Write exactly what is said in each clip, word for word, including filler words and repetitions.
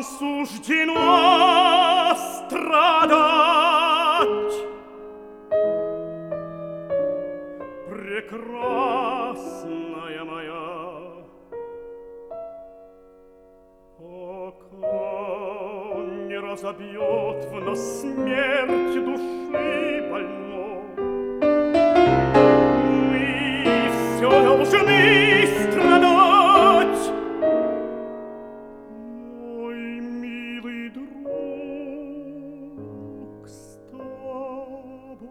суждено страдать. Прекрасная моя, пока не разобьет в нас смерть души больной, мы все должны страдать. Мой милый друг, с тобой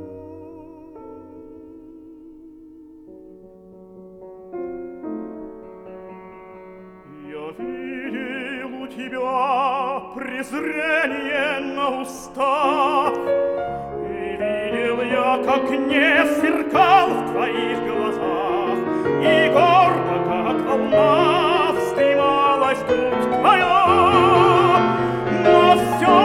я видел у тебя презрение на устах, и видел я, как не сверкал в твоих глазах, и гордо, как волна, вздымалась грудь твоя. Но все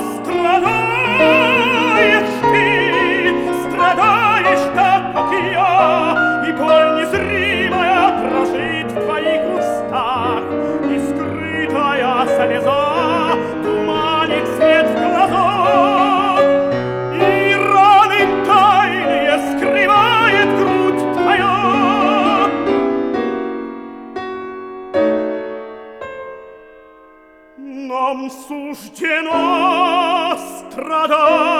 страдаешь ты, страдаешь так, как и я, и боль незримая дрожит в твоих устах, и скрытая слеза туманит свет в глазах, и раны тайные скрывает грудь твоя. Нам суждено страдать.